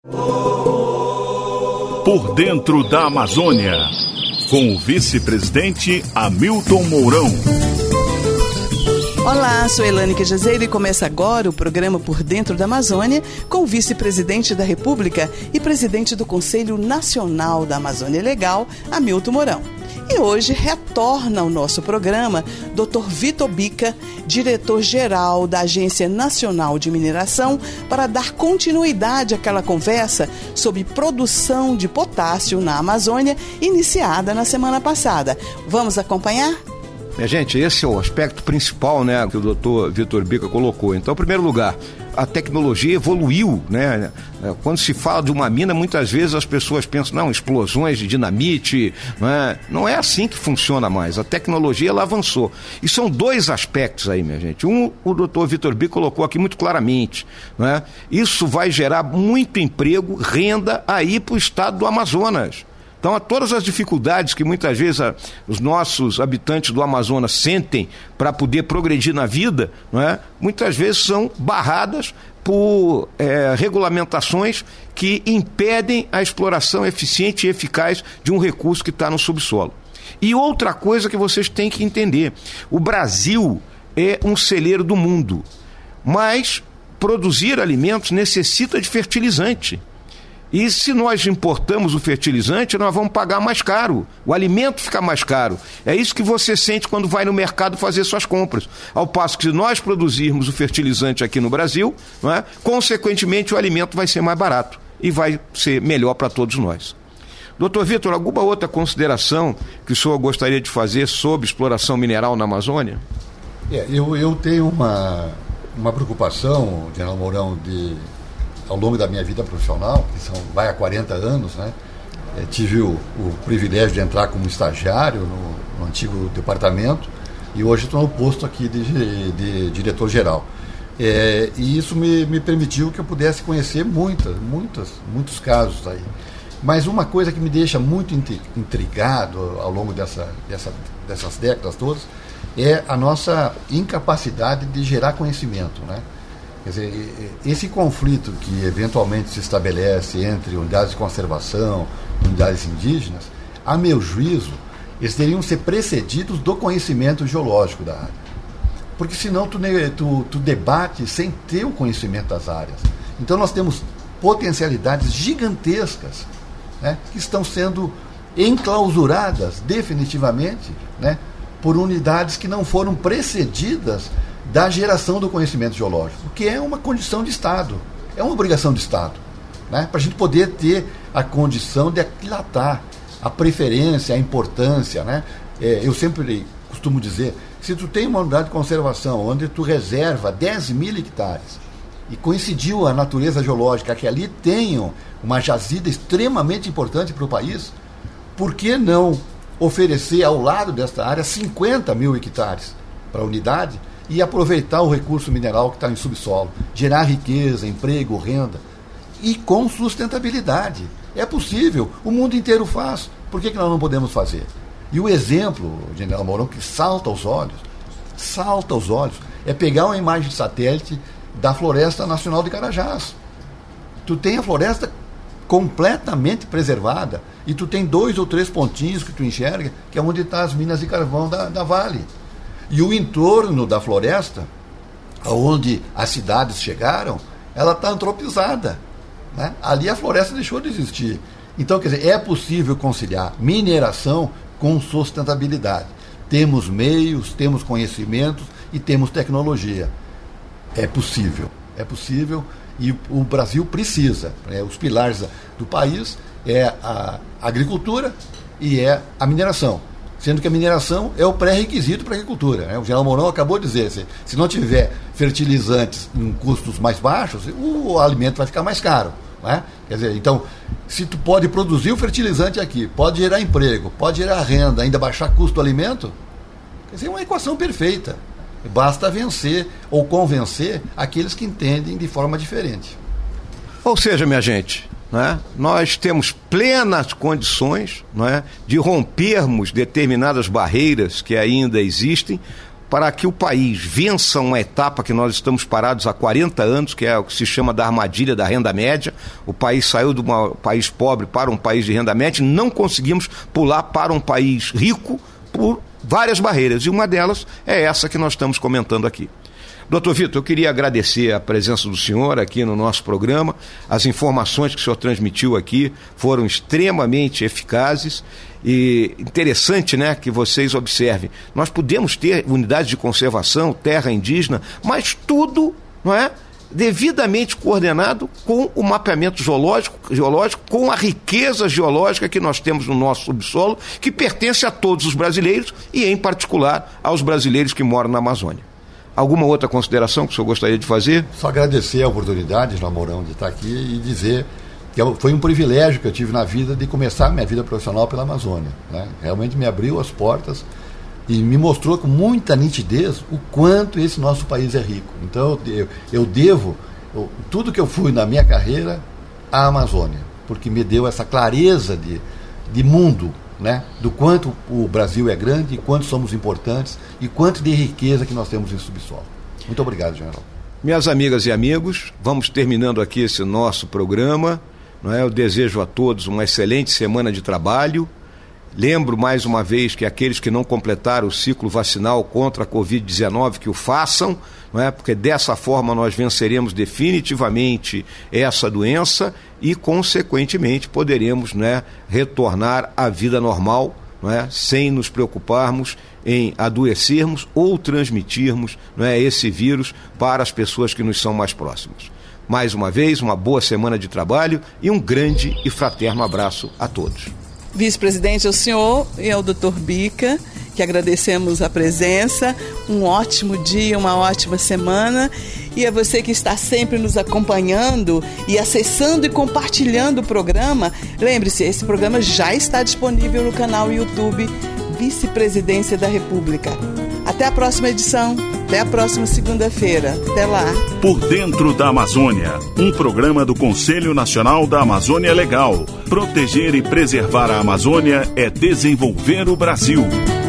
Por dentro da Amazônia, com o vice-presidente Hamilton Mourão. Olá, sou Elane Quejazeiro e começa agora o programa Por Dentro da Amazônia com o vice-presidente da República e presidente do Conselho Nacional da Amazônia Legal, Hamilton Mourão. E hoje retorna ao nosso programa Dr. Vitor Bica, diretor-geral da Agência Nacional de Mineração, para dar continuidade àquela conversa sobre produção de potássio na Amazônia, iniciada na semana passada. Vamos acompanhar? Minha gente, esse é o aspecto principal, né, que o doutor Vitor Bica colocou. Então, em primeiro lugar, a tecnologia evoluiu, né? Quando se fala de uma mina, muitas vezes as pessoas pensam, não, explosões de dinamite, né? Não é assim que funciona mais. A tecnologia, ela avançou. E são dois aspectos aí, minha gente. Um, o doutor Vitor Bica colocou aqui muito claramente, né? Isso vai gerar muito emprego, renda aí para o estado do Amazonas. Então, todas as dificuldades que muitas vezes os nossos habitantes do Amazonas sentem para poder progredir na vida, não é? Muitas vezes são barradas por regulamentações que impedem a exploração eficiente e eficaz de um recurso que está no subsolo. E outra coisa que vocês têm que entender, o Brasil é um celeiro do mundo, mas produzir alimentos necessita de fertilizante. E se nós importamos o fertilizante, nós vamos pagar mais caro. O alimento fica mais caro. É isso que você sente quando vai no mercado fazer suas compras. Ao passo que se nós produzirmos o fertilizante aqui no Brasil, não é? Consequentemente o alimento vai ser mais barato e vai ser melhor para todos nós. Doutor Vitor, alguma outra consideração que o senhor gostaria de fazer sobre exploração mineral na Amazônia? Eu tenho uma preocupação, General Mourão, ao longo da minha vida profissional, que vai há 40 anos, né? Tive o privilégio de entrar como estagiário no antigo departamento e hoje estou no posto aqui de diretor-geral. E isso me permitiu que eu pudesse conhecer muitos casos aí. Mas uma coisa que me deixa muito intrigado ao longo dessas décadas todas é a nossa incapacidade de gerar conhecimento, né? Quer dizer, esse conflito que eventualmente se estabelece entre unidades de conservação e unidades indígenas, a meu juízo, eles teriam que ser precedidos do conhecimento geológico da área. Porque senão tu debate sem ter o conhecimento das áreas. Então nós temos potencialidades gigantescas, né, que estão sendo enclausuradas definitivamente, né, por unidades que não foram precedidas da geração do conhecimento geológico, que é uma condição de Estado, é uma obrigação de Estado, né? Para a gente poder ter a condição de aquilatar a preferência, a importância, né? Eu sempre costumo dizer, se tu tem uma unidade de conservação onde tu reserva 10.000 hectares e coincidiu a natureza geológica que ali tenham uma jazida extremamente importante para o país, por que não oferecer ao lado desta área 50.000 hectares para a unidade e aproveitar o recurso mineral que está em subsolo, gerar riqueza, emprego, renda, e com sustentabilidade. É possível, o mundo inteiro faz, por que nós não podemos fazer? E o exemplo, General Mourão, que salta aos olhos, é pegar uma imagem de satélite da Floresta Nacional de Carajás. Tu tem a floresta completamente preservada e tu tem 2 ou 3 pontinhos que tu enxerga, que é onde estão as minas de carvão da Vale. E o entorno da floresta, onde as cidades chegaram, ela está antropizada, né? Ali a floresta deixou de existir. Então, quer dizer, é possível conciliar mineração com sustentabilidade. Temos meios, temos conhecimentos e temos tecnologia. É possível e o Brasil precisa. Os pilares do país é a agricultura e é a mineração. Sendo que a mineração é o pré-requisito para a agricultura, né? O General Mourão acabou de dizer, se não tiver fertilizantes em custos mais baixos, o alimento vai ficar mais caro, né? Quer dizer, então, se tu pode produzir o fertilizante aqui, pode gerar emprego, pode gerar renda, ainda baixar custo do alimento, quer dizer, é uma equação perfeita. Basta vencer ou convencer aqueles que entendem de forma diferente. Ou seja, minha gente, né, nós temos plenas condições, né, de rompermos determinadas barreiras que ainda existem para que o país vença uma etapa que nós estamos parados há 40 anos, que é o que se chama da armadilha da renda média. O país saiu de um país pobre para um país de renda média e não conseguimos pular para um país rico por várias barreiras, e uma delas é essa que nós estamos comentando aqui. Doutor Vitor, eu queria agradecer a presença do senhor aqui no nosso programa. As informações que o senhor transmitiu aqui foram extremamente eficazes e interessante, né, que vocês observem. Nós podemos ter unidades de conservação, terra indígena, mas tudo, não é, devidamente coordenado com o mapeamento geológico, com a riqueza geológica que nós temos no nosso subsolo, que pertence a todos os brasileiros e, em particular, aos brasileiros que moram na Amazônia. Alguma outra consideração que o senhor gostaria de fazer? Só agradecer a oportunidade, General Mourão, de estar aqui e dizer que foi um privilégio que eu tive na vida de começar minha vida profissional pela Amazônia, né? Realmente me abriu as portas e me mostrou com muita nitidez o quanto esse nosso país é rico. Então eu devo tudo que eu fui na minha carreira à Amazônia, porque me deu essa clareza de mundo, né? Do quanto o Brasil é grande, e quanto somos importantes e quanto de riqueza que nós temos em subsolo. Muito obrigado, general. Minhas amigas e amigos, vamos terminando aqui esse nosso programa, não é? Eu desejo a todos uma excelente semana de trabalho. Lembro mais uma vez que aqueles que não completaram o ciclo vacinal contra a Covid-19 que o façam, não é? Porque dessa forma nós venceremos definitivamente essa doença e, consequentemente, poderemos, né, retornar à vida normal, não é? Sem nos preocuparmos em adoecermos ou transmitirmos, não é, esse vírus para as pessoas que nos são mais próximas. Mais uma vez, uma boa semana de trabalho e um grande e fraterno abraço a todos. Vice-presidente, ao senhor e ao doutor Bica, que agradecemos a presença. Um ótimo dia, uma ótima semana. E a você que está sempre nos acompanhando e acessando e compartilhando o programa, lembre-se, esse programa já está disponível no canal YouTube Vice-Presidência da República. Até a próxima edição, até a próxima segunda-feira. Até lá. Por Dentro da Amazônia, um programa do Conselho Nacional da Amazônia Legal. Proteger e preservar a Amazônia é desenvolver o Brasil.